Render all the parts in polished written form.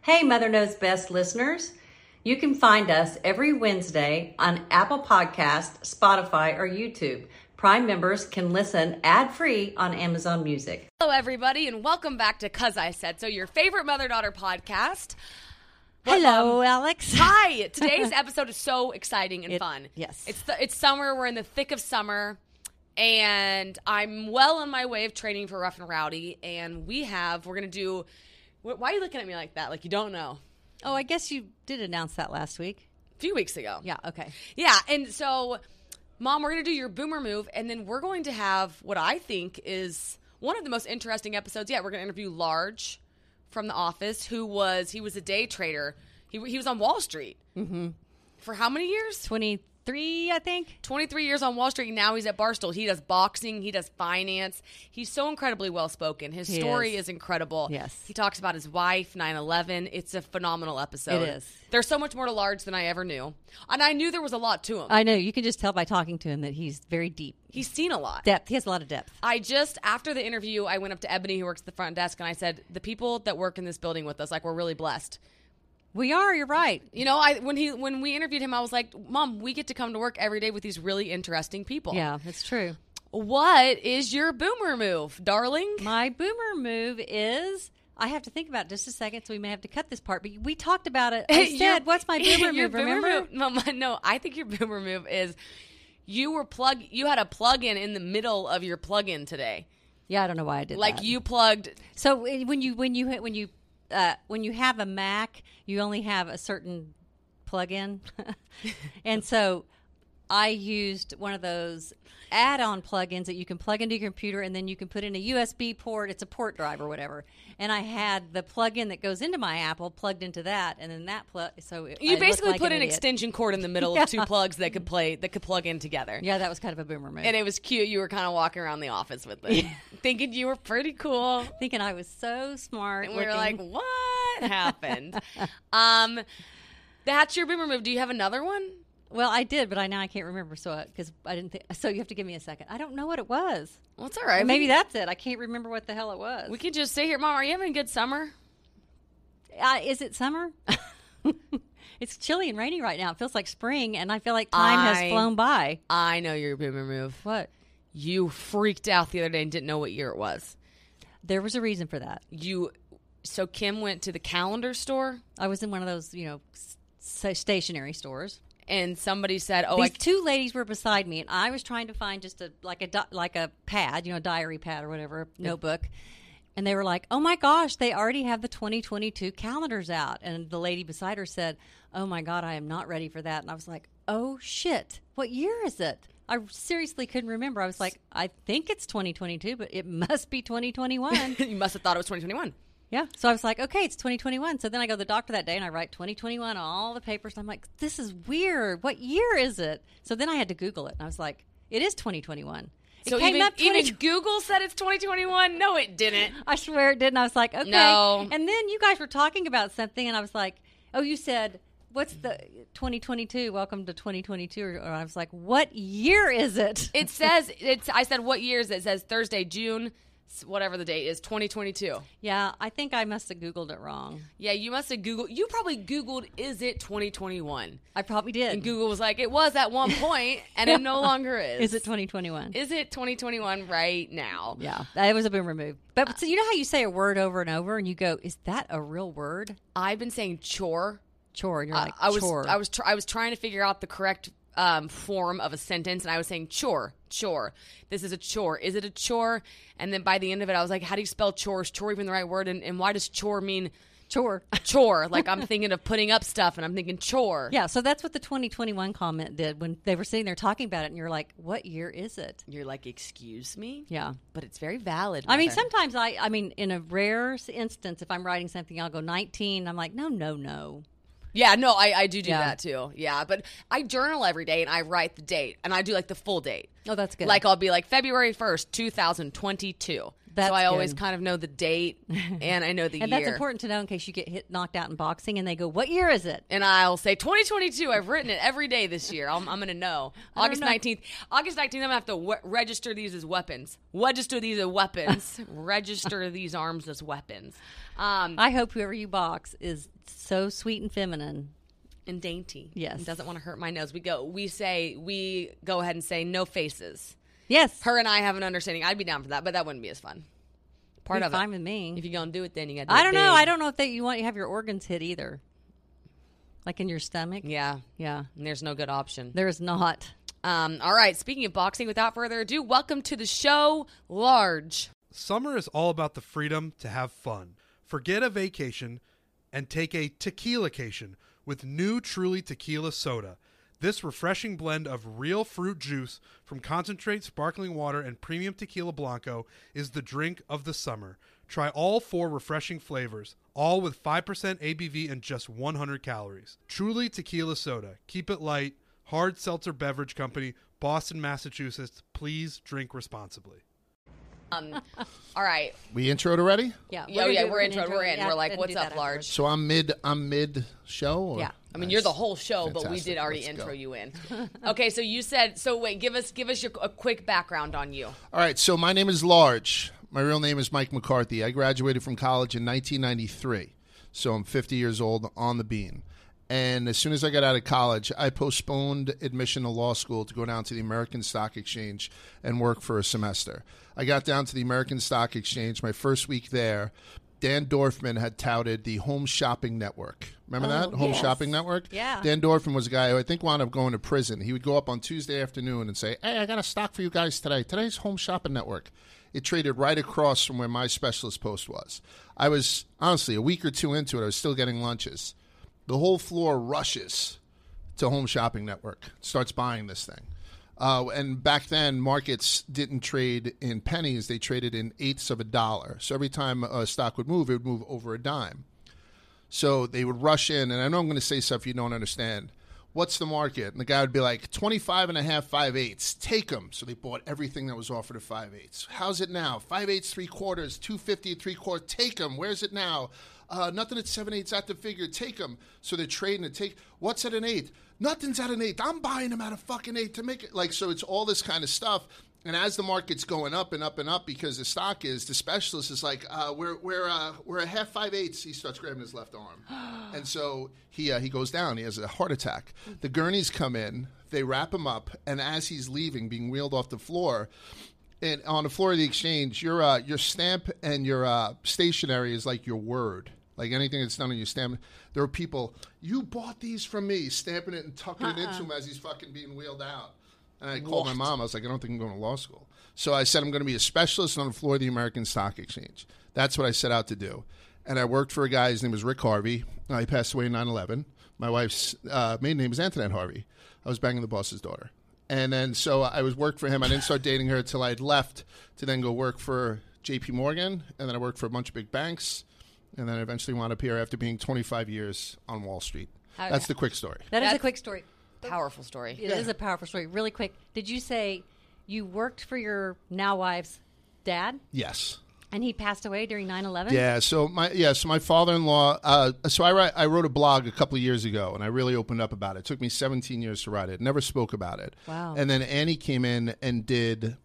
Hey, Mother Knows Best listeners. You can find us every Wednesday on Apple Podcast, Spotify, or YouTube. Prime members can listen ad-free on Amazon Music. Hello, everybody, and welcome back to 'Cause I Said So, your favorite mother-daughter podcast. Hello, Alex. Hi. Today's episode is so exciting and fun. Yes. It's summer. We're in the thick of summer, and I'm well on my way of training for Rough and Rowdy, and we're going to do... Why are you looking at me like that? Like you don't know? Oh, I guess you did announce that last week. A few weeks ago. Yeah, okay. Yeah, and so, Mom, we're going to do your boomer move, and then we're going to have what I think is one of the most interesting episodes yet. We're going to interview Large from The Office, he was a day trader. He was on Wall Street. Mm-hmm. For how many years? 23, I think. 23 years on Wall Street, and now he's at Barstool. He does boxing. He does finance. He's so incredibly well-spoken. His story is incredible. Yes. He talks about his wife, 9/11. It's a phenomenal episode. It is. There's so much more to Large than I ever knew. And I knew there was a lot to him. I know. You can just tell by talking to him that he's very deep. He's seen a lot. Depth. He has a lot of depth. After the interview, I went up to Ebony, who works at the front desk, and I said, the people that work in this building with us, like, we're really blessed. We are. You're right. You know, when we interviewed him, I was like, Mom, we get to come to work every day with these really interesting people. Yeah, that's true. What is your boomer move, darling? My boomer move is... I have to think about it just a second, so we may have to cut this part. But we talked about it. I said, what's my boomer move, remember? No, I think your boomer move is you had a plug-in in the middle of your plug-in today. Yeah, I don't know why I did that. Like you plugged... So when you have a Mac, you only have a certain plug-in. And so I used one of those add-on plug-ins that you can plug into your computer, and then you can put in a USB port. It's a port drive or whatever. And I had the plug-in that goes into my Apple plugged into that, and then that plug. So you basically put an extension cord in the middle of two plugs that could plug in together. Yeah, that was kind of a boomer move. And it was cute. You were kind of walking around the office with it, thinking you were pretty cool, thinking I was so smart. And we were like, what happened? That's your boomer move. Do you have another one? Well, I did, but now I can't remember. So because I didn't think. So you have to give me a second. I don't know what it was. Well, it's all right. Maybe that's it. I can't remember what the hell it was. We could just sit here, Mom. Are you having a good summer? Is it summer? It's chilly and rainy right now. It feels like spring, and I feel like time has flown by. I know your boomer move. What? You freaked out the other day and didn't know what year it was. There was a reason for that. So Kim went to the calendar store. I was in one of those, stationery stores. And somebody said, these two ladies were beside me, and I was trying to find just a pad, diary pad or whatever, notebook. And they were like, oh, my gosh, they already have the 2022 calendars out. And the lady beside her said, oh, my God, I am not ready for that. And I was like, oh, shit, what year is it? I seriously couldn't remember. I was like, I think it's 2022, but it must be 2021. You must have thought it was 2021. Yeah. So I was like, okay, it's 2021. So then I go to the doctor that day and I write 2021 on all the papers. And I'm like, this is weird. What year is it? So then I had to Google it. And I was like, it is 2021. So even Google said it's 2021? No, it didn't. I swear it didn't. I was like, okay. No. And then you guys were talking about something and I was like, oh, you said, what's the 2022? Welcome to 2022. Or I was like, what year is it? It says, I said, what year is it? It says Thursday, June whatever the date is, 2022. Yeah, I think I must have Googled it wrong. Yeah, you must have Googled. You probably Googled, is it 2021? I probably did. And Google was like, it was at one point, and it no longer is. Is it 2021? Is it 2021 right now? Yeah, that was a boomer move. But so you know how you say a word over and over, and you go, is that a real word? I've been saying chore. Chore, and you're like, chore. I was trying to figure out the correct form of a sentence, and I was saying chore. This is a chore. Is it a chore? And then by the end of it, I was like, how do you spell chore? Is chore even the right word? And why does chore mean chore? Chore. Like I'm thinking of putting up stuff, and I'm thinking chore. Yeah, so that's what the 2021 comment did when they were sitting there talking about it, and you're like, what year is it? You're like, excuse me? Yeah. But it's very valid. I mean, sometimes I mean, in a rare instance, if I'm writing something, I'll go 19. I'm like, no. Yeah, no, I do that too. Yeah, but I journal every day and I write the date and I do like the full date. Oh, that's good. Like I'll be like February 1st, 2022. That's so I always good. kind of know the date and I know the And year. that's important to know in case you get knocked out in boxing and they go, "What year is it?" And I'll say 2022. I've written it every day this year. I'm going to know. August 19th. August 19th, I'm going to have to register these as weapons. Register these as weapons. Register these arms as weapons. I hope whoever you box is so sweet and feminine. And dainty. Yes. And doesn't want to hurt my nose. We go ahead and say no faces. Yes. Her and I have an understanding. I'd be down for that, but that wouldn't be as fun. Part of fine it. with me. If you're going to do it, then you got to do it I don't know. big. I don't know if you want to have your organs hit either. Like in your stomach. Yeah. Yeah. And there's no good option. There is not. All right. Speaking of boxing, without further ado, welcome to the show, Large. Summer is all about the freedom to have fun. Forget a vacation and take a tequila-cation with new Truly Tequila Soda. This refreshing blend of real fruit juice from concentrate sparkling water and premium tequila blanco is the drink of the summer. Try all 4 refreshing flavors, all with 5% ABV and just 100 calories. Truly Tequila Soda. Keep it light. Hard Seltzer Beverage Company, Boston, Massachusetts. Please drink responsibly. All right. We introed already? Yeah. We're in. We're like, and what's do up, that Large? So I'm mid show? Or? Yeah. I mean, you're the whole show, but we Fantastic. did already Let's intro go. you in. Okay, so you said. So wait, give us a quick background on you. All right, so my name is Large. My real name is Mike McCarthy. I graduated from college in 1993, so I'm 50 years old on the bean. And as soon as I got out of college, I postponed admission to law school to go down to the American Stock Exchange and work for a semester. I got down to the American Stock Exchange. My first week there, Dan Dorfman had touted the Home Shopping Network. Remember that? Home yes. Shopping Network? Yeah. Dan Dorfman was a guy who I think wound up going to prison. He would go up on Tuesday afternoon and say, "Hey, I got a stock for you guys today. Today's Home Shopping Network." It traded right across from where my specialist post was. I was, honestly, a week or two into it, I was still getting lunches. The whole floor rushes to Home Shopping Network, starts buying this thing. And back then, markets didn't trade in pennies. They traded in eighths of a dollar. So every time a stock would move, it would move over a dime. So they would rush in, and I know I'm going to say stuff you don't understand. What's the market? And the guy would be like, 25 and a half, 5/8. Take them. So they bought everything that was offered at 5/8. How's it now? 5/8, 3/4, 250, 3/4. Take them. Where's it now? Nothing at 7/8 at the figure. Take them. So they're trading it. What's at an 8? Nothing's at an 8. I'm buying them at a fucking 8 to make it. Like, so it's all this kind of stuff. And as the market's going up and up and up, because the stock is, the specialist is like, we're a half 5/8. He starts grabbing his left arm, and so he goes down. He has a heart attack. The gurneys come in, they wrap him up, and as he's leaving, being wheeled off the floor, and on the floor of the exchange, your stamp and your stationery is like your word. Like anything that's done on your stamp, there are people, you bought these from me, stamping it and tucking it into him as he's fucking being wheeled out. And I called my mom. I was like, I don't think I'm going to law school. So I said I'm going to be a specialist on the floor of the American Stock Exchange. That's what I set out to do. And I worked for a guy, his name was Rick Harvey. He passed away in 9/11. My wife's maiden name is Antoinette Harvey. I was banging the boss's daughter. And then so I worked for him. I didn't start dating her until I had left to then go work for J.P. Morgan. And then I worked for a bunch of big banks. And then I eventually wound up here after being 25 years on Wall Street. That's the quick story. That is a That's- quick story. Powerful story. It is a powerful story. Really quick. Did you say you worked for your now wife's dad Yes. and he passed away during 9/11? Yeah, so my father-in-law. So I wrote a blog a couple of years ago, and I really opened up about it. It took me 17 years to write it. Never spoke about it. Wow. And then Annie came in and did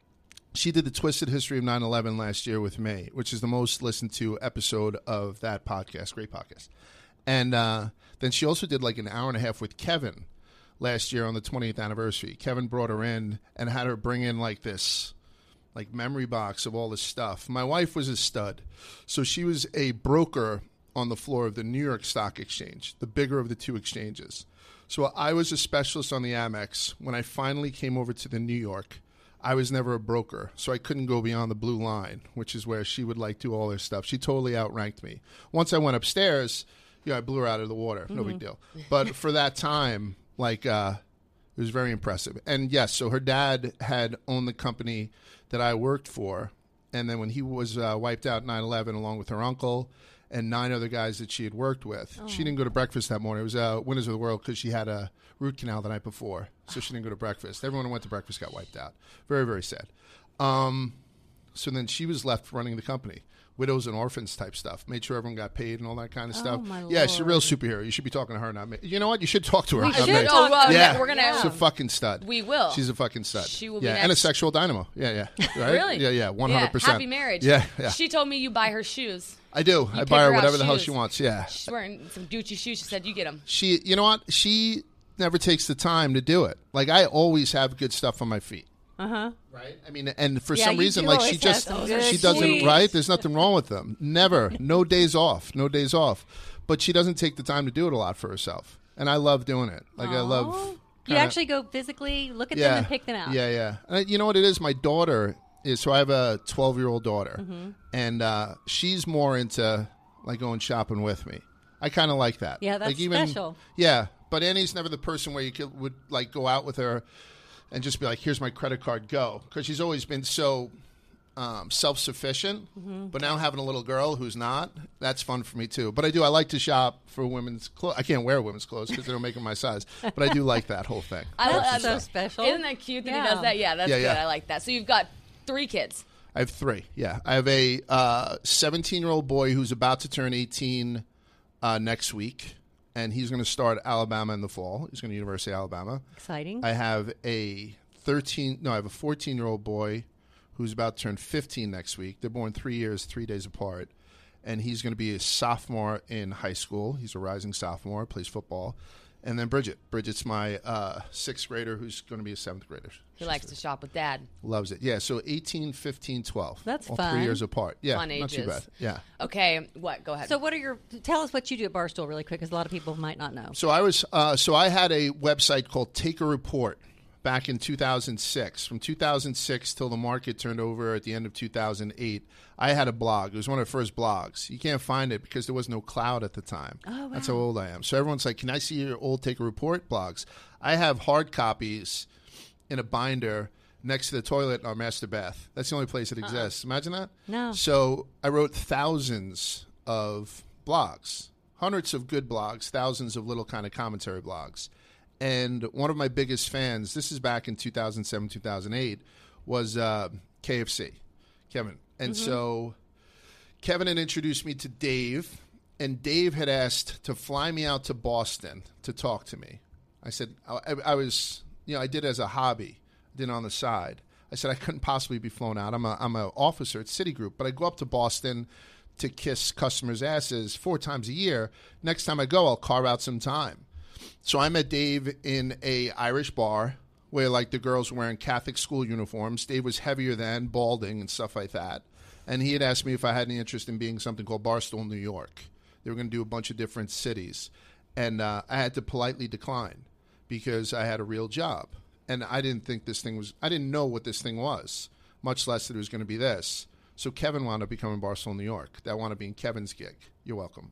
the Twisted History of 9/11 last year with me, which is the most listened to episode of that podcast. Great podcast. And then she also did like an hour and a half with Kevin last year on the 20th anniversary. Kevin brought her in and had her bring in like this like memory box of all this stuff. My wife was a stud. So she was a broker on the floor of the New York Stock Exchange, the bigger of the two exchanges. So I was a specialist on the Amex. When I finally came over to the New York, I was never a broker, so I couldn't go beyond the blue line, which is where she would like do all her stuff. She totally outranked me. Once I went upstairs, I blew her out of the water. No big deal. But for that time, like, it was very impressive. And yes, so her dad had owned the company that I worked for. And then when he was wiped out 9/11, along with her uncle and 9 other guys that she had worked with, she didn't go to breakfast that morning. It was Winners of the World because she had a root canal the night before. So she didn't go to breakfast. Everyone who went to breakfast got wiped out. Very, very sad. So then she was left running the company. Widows and orphans type stuff. Made sure everyone got paid and all that kind of stuff. my Yeah, she's a real Lord. superhero. You should be talking to her, not me. You know what? You should talk to her. We not should me. talk to her. Yeah, we're gonna. she's a fucking stud. We will. She's a fucking stud. She will be Yeah, and a next. sexual dynamo. Yeah. Right? Really? Yeah, 100%. Yeah, happy marriage. Yeah. She told me you buy her shoes. I do. I pick buy her her out whatever the hell shoes. she wants. Yeah. She's wearing some Gucci shoes. She said you get them. You know what? She never takes the time to do it. Like, I always have good stuff on my feet. Right? I mean, and for Yeah, some you reason, do like, always she just, have some good she doesn't, shoes. right? There's nothing wrong with them. Never. No days off. No days off. But she doesn't take the time to do it a lot for herself. And I love doing it. Like, I love. You kinda- actually go physically look at them and pick them out. Yeah. And you know what it is? My daughter is, so I have a 12-year-old daughter. Mm-hmm. And she's more into, like, going shopping with me. I kind of like that. Yeah, that's like, even, special. Yeah, but Annie's never the person where would like go out with her and just be like, "Here's my credit card, go," because she's always been so self-sufficient. Mm-hmm. But now having a little girl who's not, that's fun for me too. But I like to shop for women's clothes. I can't wear women's clothes because they don't make them my size. But I do like that whole thing. That's so special. Isn't that cute that he Yeah. does that? Yeah, that's Yeah, good. yeah. I like that. So you've got 3 kids. I have 3. Yeah, I have a 17-year-old boy who's about to turn 18 next week, and he's going to start Alabama in the fall. He's going to University of Alabama. Exciting. I have a 14-year-old boy who's about to turn 15 next week. They're born 3 years, 3 days apart, and he's going to be a sophomore in high school. He's a rising sophomore, plays football. And then Bridget's my 6th grader who's going to be a 7th grader. He likes to shop with Dad. Loves it. Yeah, so 18, 15, 12. That's all fun. 3 years apart. Yeah, Fun not too ages. bad. Yeah. Okay, what? Go ahead. So, tell us what you do at Barstool really quick, because a lot of people might not know. So I had a website called Take a Report back in 2006. From 2006 till the market turned over at the end of 2008, I had a blog. It was one of the first blogs. You can't find it because there was no cloud at the time. Oh, wow. That's how old I am. So everyone's like, "Can I see your old Take a Report blogs?" I have hard copies in a binder next to the toilet in our master bath. That's the only place it exists. Imagine that? No. So I wrote thousands of blogs, hundreds of good blogs, thousands of little kind of commentary blogs. And one of my biggest fans, this is back in 2007, 2008, was KFC, Kevin. And so Kevin had introduced me to Dave, and Dave had asked to fly me out to Boston to talk to me. I said, I was, I did it as a hobby, did it on the side. I said I couldn't possibly be flown out. I'm an officer at Citigroup, but I go up to Boston to kiss customers' asses 4 times a year. Next time I go, I'll carve out some time. So I met Dave in a Irish bar where, like, the girls were wearing Catholic school uniforms. Dave was heavier than, balding and stuff like that. And he had asked me if I had any interest in being something called Barstool New York. They were going to do a bunch of different cities. And I had to politely decline because I had a real job. And I didn't think I didn't know what this thing was, much less that it was going to be this. So Kevin wound up becoming Barstool New York. That wound up being Kevin's gig. You're welcome.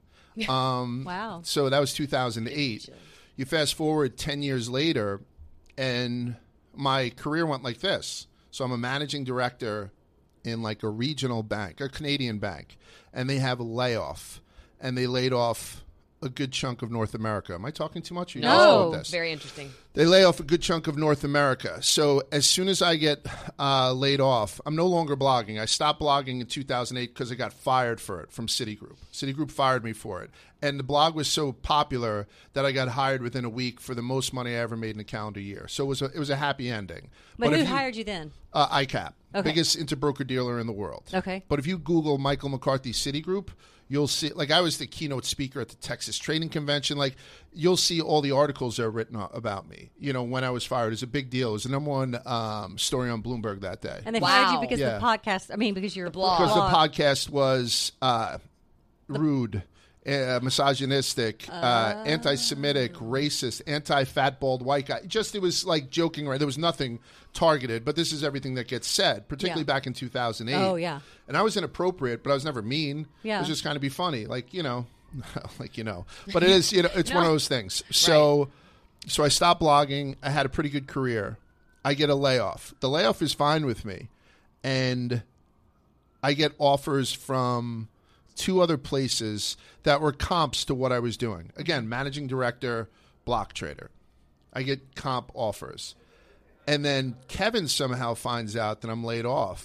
Wow. So that was 2008. You fast forward 10 years later, and my career went like this. So I'm a managing director in like a regional bank, a Canadian bank, and they have a layoff, and they laid off a good chunk of North America. Am I talking too much? Or you guys No. know what this? Very interesting. They lay off a good chunk of North America. So as soon as I get laid off, I'm no longer blogging. I stopped blogging in 2008 because I got fired for it from Citigroup. Citigroup fired me for it. And the blog was so popular that I got hired within a week for the most money I ever made in a calendar year. So it was a happy ending. But if who you- hired you then? ICAP, Okay. biggest interbroker dealer in the world. Okay. But if you Google Michael McCarthy Citigroup, you'll see, like, I was the keynote speaker at the Texas Trading Convention. Like, you'll see all the articles that are written about me. When I was fired, it was a big deal. It was the number one story on Bloomberg that day. And they fired you Wow. because Yeah. the podcast. I mean, because you're a blog. Because the podcast was rude, misogynistic, anti-Semitic, racist, anti-fat, bald white guy. Just, it was like joking, right? There was nothing targeted, but this is everything that gets said, particularly Yeah. back in 2008. Oh, yeah. And I was inappropriate, but I was never mean. Yeah. It was just kind of be funny, like, But it is, it's one of those things. So I stopped blogging. I had a pretty good career. I get a layoff. The layoff is fine with me. And I get offers from 2 other places that were comps to what I was doing. Again, managing director, block trader. I get comp offers. And then Kevin somehow finds out that I'm laid off.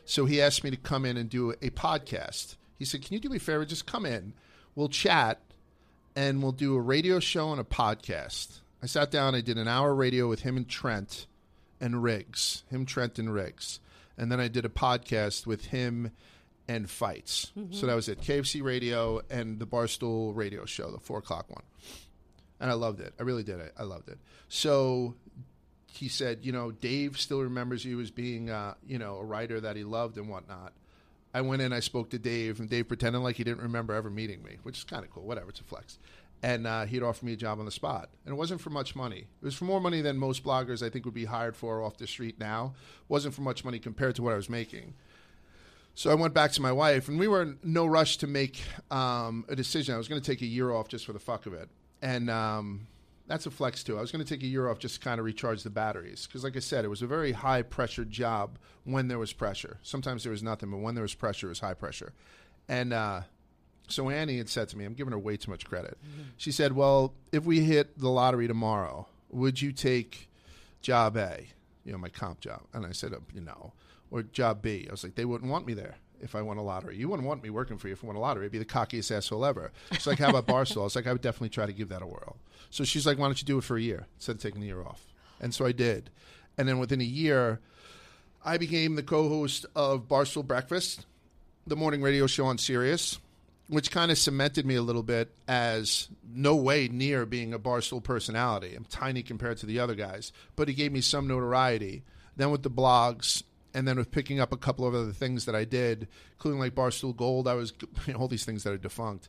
So he asked me to come in and do a podcast. He said, can you do me a favor? Just come in. We'll chat, and we'll do a radio show and a podcast. I sat down. I did an hour radio with him and Trent and Riggs. Trent, and Riggs. And then I did a podcast with him and Fights. So that was it. KFC Radio and the Barstool Radio Show, the 4 o'clock one. And I loved it. I really did. I loved it. So he said, Dave still remembers you as being, a writer that he loved and whatnot. I went in, I spoke to Dave, and Dave pretended like he didn't remember ever meeting me, which is kind of cool. Whatever, it's a flex. And he'd offer me a job on the spot. And it wasn't for much money. It was for more money than most bloggers I think would be hired for off the street now. It wasn't for much money compared to what I was making. So I went back to my wife, and we were in no rush to make a decision. I was going to take a year off just for the fuck of it. And that's a flex, too. I was going to take a year off just to kind of recharge the batteries. Because, like I said, it was a very high-pressure job when there was pressure. Sometimes there was nothing, but when there was pressure, it was high pressure. And so Annie had said to me, I'm giving her way too much credit. She said, well, if we hit the lottery tomorrow, would you take job A, my comp job? And I said, no. Or job B. I was like, they wouldn't want me there if I won a lottery. You wouldn't want me working for you if I won a lottery. It'd be the cockiest asshole ever. She's like, how about Barstool? I was like, I would definitely try to give that a whirl. So she's like, why don't you do it for a year instead of taking the year off? And so I did. And then within a year, I became the co-host of Barstool Breakfast, the morning radio show on Sirius, which kind of cemented me a little bit as no way near being a Barstool personality. I'm tiny compared to the other guys, but it gave me some notoriety. Then with the blogs, and then with picking up a couple of other things that I did, including like Barstool Gold, I was all these things that are defunct,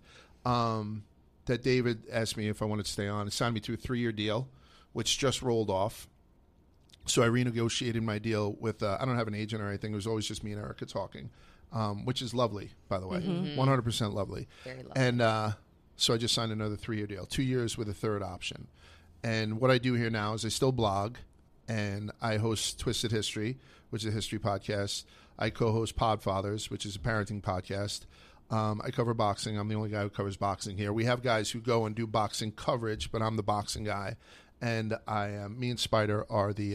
that David asked me if I wanted to stay on. He signed me to a 3-year deal, which just rolled off. So I renegotiated my deal with, I don't have an agent or anything. It was always just me and Erica talking, which is lovely, by the way. 100% lovely. Very lovely. And so I just signed another 3-year deal, 2 years with a third option. And what I do here now is I still blog, and I host Twisted History, which is a history podcast. I co-host Podfathers, which is a parenting podcast. I cover boxing. I'm the only guy who covers boxing here. We have guys who go and do boxing coverage, but I'm the boxing guy. And me and Spider are the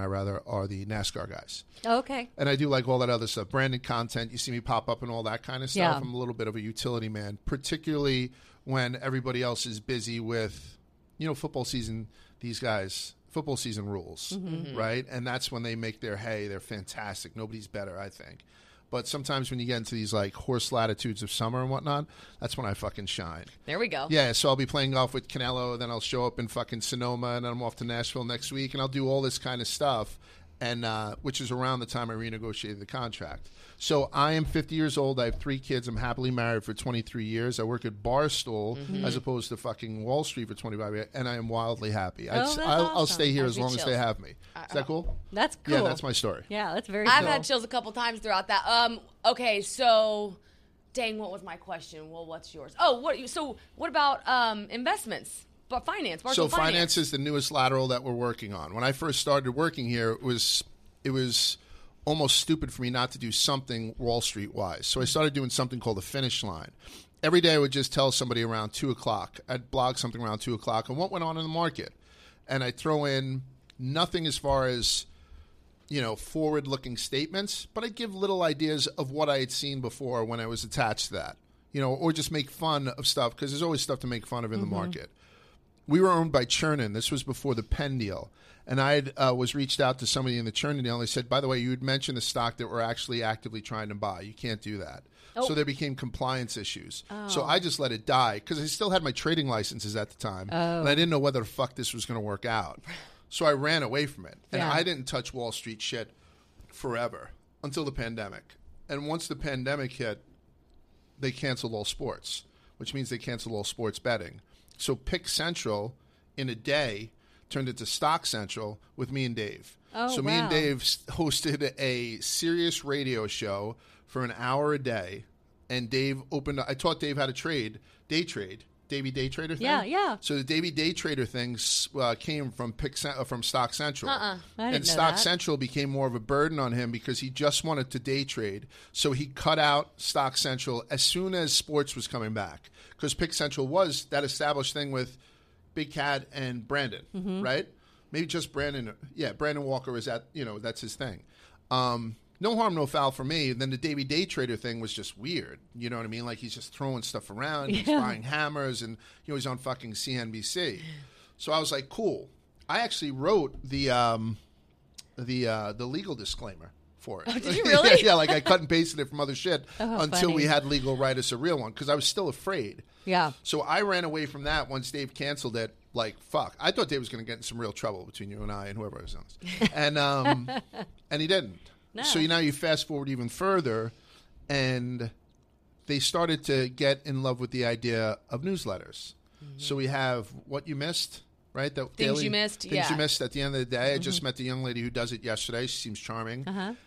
NASCAR guys. Okay. And I do like all that other stuff, branded content. You see me pop up and all that kind of stuff. Yeah. I'm a little bit of a utility man, particularly when everybody else is busy with, football season. These guys, football season rules, right? And that's when they make their hay. They're fantastic. Nobody's better, I think. But sometimes when you get into these like horse latitudes of summer and whatnot, that's when I fucking shine. There we go. Yeah, so I'll be playing golf with Canelo, then I'll show up in fucking Sonoma, and then I'm off to Nashville next week, and I'll do all this kind of stuff, and which is around the time I renegotiated the contract. So I am 50 years old. I have 3 kids. I'm happily married for 23 years. I work at Barstool as opposed to fucking Wall Street for 25 years, and I am wildly happy. I'll stay here as long as they have me. Is that cool? That's cool. Yeah, that's my story. Yeah, that's very I've cool. had chills a couple times throughout that. Okay, so, dang, what was my question? Well, what's yours? Oh, what about investments? But finance, Barstool So finance. finance is the newest lateral that we're working on. When I first started working here, it was almost stupid for me not to do something Wall Street wise. So I started doing something called the finish line. Every day I would just tell somebody around 2 o'clock. I'd blog something around 2 o'clock on what went on in the market. And I'd throw in nothing as far as, forward-looking statements, but I'd give little ideas of what I had seen before when I was attached to that, or just make fun of stuff, because there's always stuff to make fun of in the market. We were owned by Chernin. This was before the Penn deal. And I was reached out to somebody in the Chernin deal, and they said, by the way, you had mentioned the stock that we're actually actively trying to buy. You can't do that. Oh. So there became compliance issues. Oh. So I just let it die, because I still had my trading licenses at the time, and I didn't know whether the fuck this was going to work out. So I ran away from it. And I didn't touch Wall Street shit forever until the pandemic. And once the pandemic hit, they canceled all sports, which means they canceled all sports betting. So Pick Central in a day turned into Stock Central with me and Dave. Me and Dave hosted a Sirius radio show for an hour a day, and Dave I taught Dave how to day trade. Davey Day Trader thing? Yeah. So the Davey Day Trader thing came from Stock Central. And Stock Central became more of a burden on him because he just wanted to day trade. So he cut out Stock Central as soon as sports was coming back, because Pick Central was that established thing with Big Cat and Brandon, right? Maybe just Brandon. Yeah, Brandon Walker is that's his thing. no harm, no foul for me. And then the Davey Day Trader thing was just weird. You know what I mean? Like he's just throwing stuff around. He's buying hammers, and he's on fucking CNBC. So I was like, cool. I actually wrote the legal disclaimer for it. Oh, did you really? Yeah, like I cut and pasted it from other shit until funny. we had legal write us a real one because I was still afraid. Yeah. So I ran away from that once Dave canceled it. Like, fuck. I thought Dave was going to get in some real trouble between you and I and whoever was on this. And he didn't. No. So now you fast forward even further, and they started to get in love with the idea of newsletters. So we have What You Missed, right? The Things You Missed, Things yeah. You Missed at the end of the day. I just met the young lady who does it yesterday. She seems charming.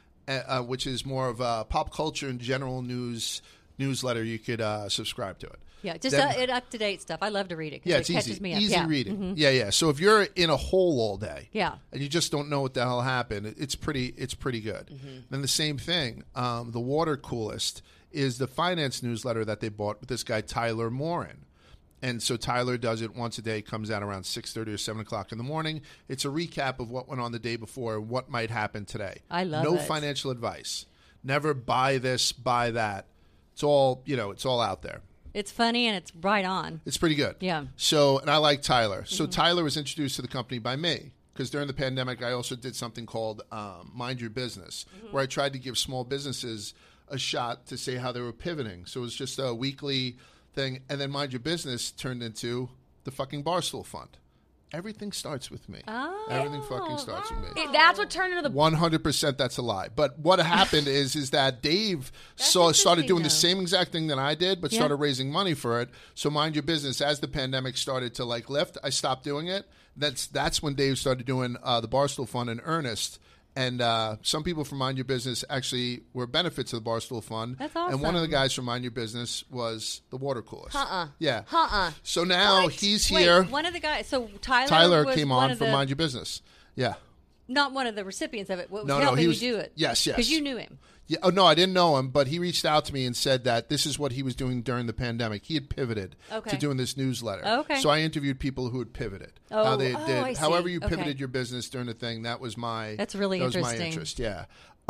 Which is more of a pop culture and general newsletter. You could subscribe to it. Yeah, just Then- up-to-date stuff. I love to read it. 'Cause Yeah, it it's catches easy. me up. Easy Yeah. reading. Yeah. So if you're in a hole all day, Yeah. and you just don't know what the hell happened, it's pretty good. Then the same thing. The water coolest is the finance newsletter that they bought with this guy Tyler Morin. And so Tyler does it once a day, comes out around 6:30 or 7 o'clock in the morning. It's a recap of what went on the day before, what might happen today. I love no it. financial advice. Never buy this, buy that. It's all, it's all out there. It's funny and it's right on. It's pretty good. Yeah. So, and I like Tyler. So Tyler was introduced to the company by me because during the pandemic, I also did something called Mind Your Business, where I tried to give small businesses a shot to say how they were pivoting. So it was just a weekly thing. And then Mind Your Business turned into the fucking Barstool Fund. Everything starts with me. Oh, Everything fucking starts with me. That's what turned into the 100% that's a lie. But what happened is that Dave started interesting, doing the though. same exact thing that I did, but Yeah. started raising money for it. So Mind Your Business, as the pandemic started to lift, I stopped doing it. That's when Dave started doing the Barstool Fund in earnest. And some people from Mind Your Business actually were benefits of the Barstool Fund. That's And one of the awesome. guys from Mind Your Business was the water coolest. Uh-uh. Yeah. Uh-uh. So now he's Wait, here. one of the guys. So Tyler Tyler was came one on of from the, Mind Your Business. Yeah. not one of the recipients of it. What was No, helping he you was- do it? yes. Because you knew him. Yeah. Oh no, I didn't know him, but he reached out to me and said that this is what he was doing during the pandemic. He had pivoted Okay. to doing this newsletter. Okay. So I interviewed people who had pivoted. Oh, how they oh, did. I see. However you Okay. pivoted your business during the thing. That was my. That's really that was my interesting. interest. Yeah.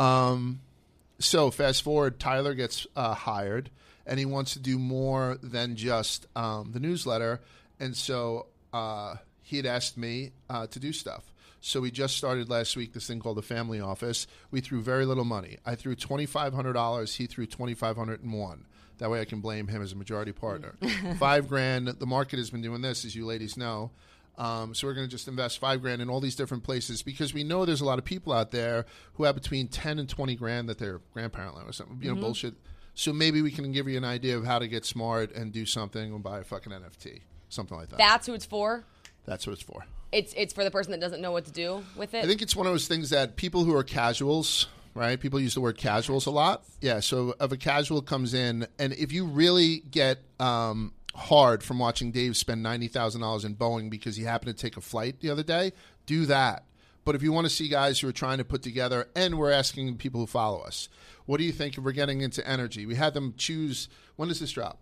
So fast forward, Tyler gets hired, and he wants to do more than just the newsletter, and so he had asked me to do stuff. So we just started last week this thing called the Family Office. We threw very little money. I threw $2,500. He threw $2,501. That way I can blame him as a majority partner. $5,000. The market has been doing this, as you ladies know. So we're going to just invest $5,000 in all these different places because we know there's a lot of people out there who have between 10 and 20 grand that their grandparent lent or something, bullshit. So maybe we can give you an idea of how to get smart and do something and buy a fucking NFT, something like that. That's who it's for. That's what it's for. It's for the person that doesn't know what to do with it. I think it's one of those things that people who are casuals, right? People use the word casuals a lot. Yeah. So if a casual comes in, and if you really get hard from watching Dave spend $90,000 in Boeing because he happened to take a flight the other day, do that. But if you want to see guys who are trying to put together, and we're asking people who follow us, what do you think if we're getting into energy? We had them choose. When does this drop?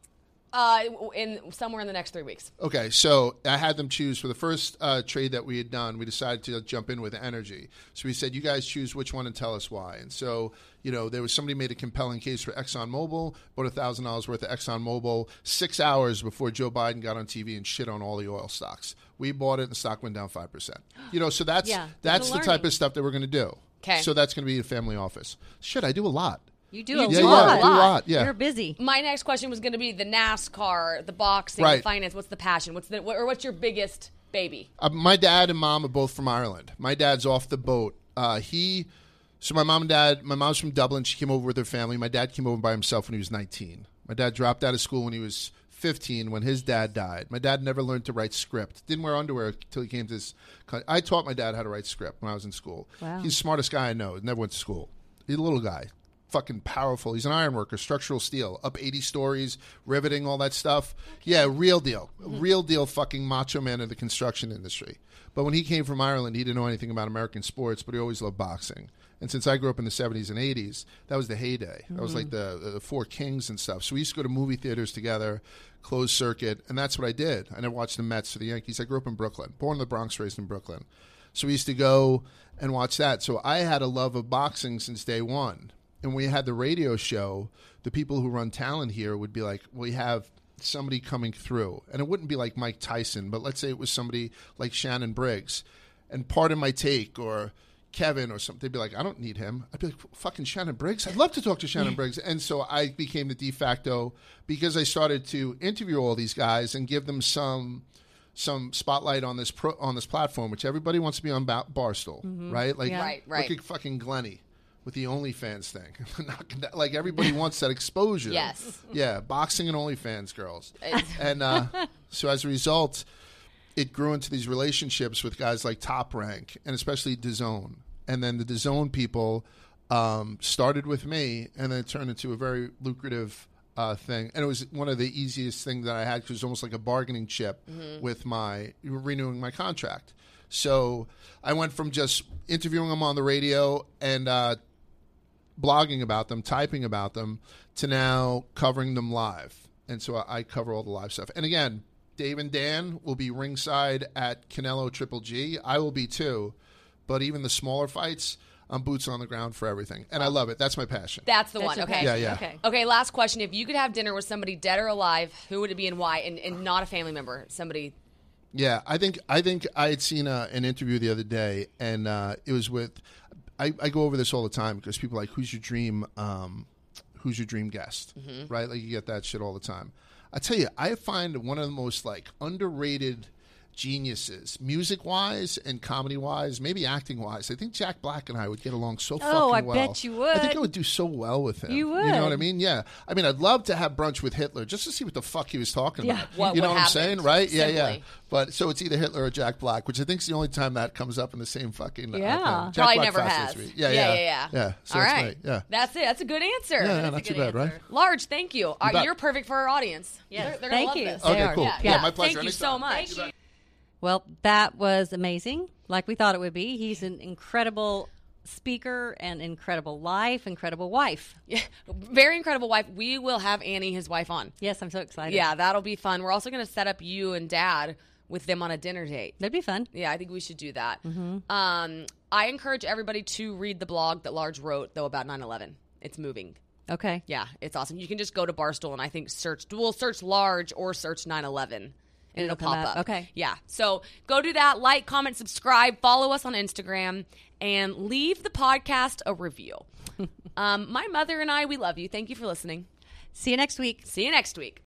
In somewhere in the next 3 weeks. Okay, so I had them choose for the first trade that we had done. We decided to jump in with energy. So we said, you guys choose which one and tell us why. And so, there was somebody made a compelling case for ExxonMobil, bought $1,000 worth of ExxonMobil 6 hours before Joe Biden got on TV and shit on all the oil stocks. We bought it and the stock went down 5%. So that's Yeah, that's there's the a type learning. of stuff that we're going to do. Okay. So that's going to be a family office. Shit, I do a lot. You do You a do lot. a lot. Yeah. You're busy. My next question was going to be the NASCAR, the boxing, Right. the finance. What's the passion? What's your biggest baby? My dad and mom are both from Ireland. My dad's off the boat. So my mom's from Dublin. She came over with her family. My dad came over by himself when he was 19. My dad dropped out of school when he was 15 when his dad died. My dad never learned to write script. Didn't wear underwear until he came to this country. I taught my dad how to write script when I was in school. Wow. He's the smartest guy I know. Never went to school. He's a little guy. Fucking powerful. He's an iron worker, structural steel, up 80 stories, riveting, all that stuff. Yeah, real deal. Real deal fucking macho man of the construction industry. But when he came from Ireland, he didn't know anything about American sports, but he always loved boxing. And since I grew up in the 70s and 80s, that was the heyday. That was like the Four Kings and stuff. So we used to go to movie theaters together, closed circuit, and that's what I did. I never watched the Mets or the Yankees. I grew up in Brooklyn, born in the Bronx, raised in Brooklyn. So we used to go and watch that. So I had a love of boxing since day one. And when we had the radio show, the people who run talent here would be like, we have somebody coming through. And it wouldn't be like Mike Tyson, but let's say it was somebody like Shannon Briggs. And Pardon My Take or Kevin or something, they'd be like, I don't need him. I'd be like, fucking Shannon Briggs? I'd love to talk to Shannon Briggs. And so I became the de facto, because I started to interview all these guys and give them some spotlight on this platform, which everybody wants to be on Barstool, right? Like, Right. look at fucking Glennie with the OnlyFans thing. Like, everybody wants that exposure. Yes. Yeah, boxing and OnlyFans girls. And so as a result, it grew into these relationships with guys like Top Rank and especially DAZN. And then the DAZN people started with me, and then it turned into a very lucrative thing. And it was one of the easiest things that I had, because it was almost like a bargaining chip with my renewing my contract. So I went from just interviewing them on the radio and blogging about them, typing about them, to now covering them live. And so I cover all the live stuff. And again, Dave and Dan will be ringside at Canelo Triple G. I will be too. But even the smaller fights, I'm boots on the ground for everything. And I love it. That's my passion. That's the That's one. your Okay. passion. Yeah. Okay. Okay, last question. If you could have dinner with somebody dead or alive, who would it be and why? And not a family member. Somebody. Yeah, I think I had seen an interview the other day, and it was with. I go over this all the time because people are like, who's your dream guest, right? Like, you get that shit all the time. I tell you, I find one of the most like underrated geniuses, music-wise and comedy-wise, maybe acting-wise. I think Jack Black and I would get along so fucking well. I bet you would. I think I would do so well with him. You would. You know what I mean? Yeah. I mean, I'd love to have brunch with Hitler just to see what the fuck he was talking about. What you know would what I'm happen, saying? Right? Yeah, yeah. simply. But so it's either Hitler or Jack Black, which I think is the only time that comes up in the same fucking Yeah. thing. Jack Probably Black never fascinates has. me. Yeah. So All that's right. great. Yeah. That's it. That's a good answer. Yeah, That's a not too good bad, right? answer. Large, thank you. bet. You're perfect for our audience. Yes. They're Thank gonna you. love this. They Okay, are. cool. Yeah. Yeah, my pleasure. Thank you so Anytime. much. Well, that was amazing. Like we thought it would be. He's an incredible speaker and incredible life, incredible wife. Yeah, very incredible wife. We will have Annie, his wife, on. Yes, I'm so excited. Yeah, that'll be fun. We're also going to set up you and Dad with them on a dinner date. That'd be fun. Yeah, I think we should do that. I encourage everybody to read the blog that Large wrote, though, about 9/11. It's moving. Okay. Yeah, it's awesome. You can just go to Barstool and I think search Large or search 9/11. And it'll come pop up. up. Okay. Yeah. So go do that. Like, comment, subscribe, follow us on Instagram, and leave the podcast a review. My mother and I, we love you. Thank you for listening. See you next week. See you next week.